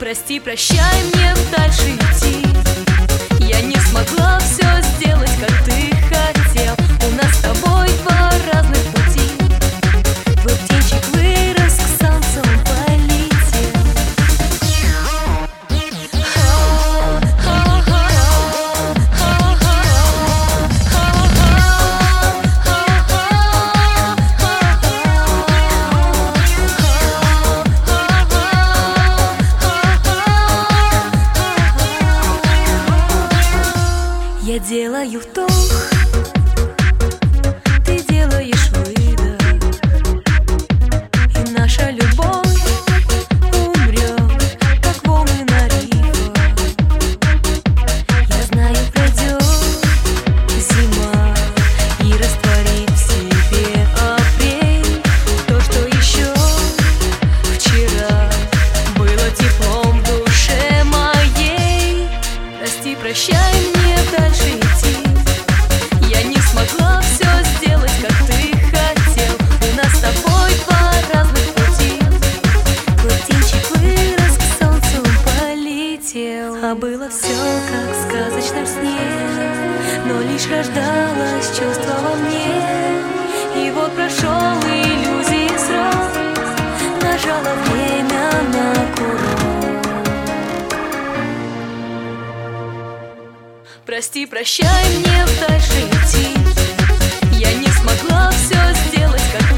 Прости, прощай, мне дальше идти. Я не смогла все сделать, как ты хотел. У нас с тобой два разных пути. Твой птичек вырос, к солнцу полетел. Я делаю вдох, ты делаешь выдох, и наша любовь умрет, как волны на рифах. Я знаю, пройдет зима и растворит в себе апрель. То, что еще вчера было теплом в душе моей. Прости, прощай, мне дальше идти. Я не смогла все сделать, как ты хотел. У нас с тобой два разных пути. Твой птичек вырос, к солнцу полетел. А было все, как в сказочном сне, но лишь рождалось чувство во мне. И вот прошел иллюзии срок, нажала время на курок. Прости, прощай, мне дальше идти. Я не смогла все сделать, как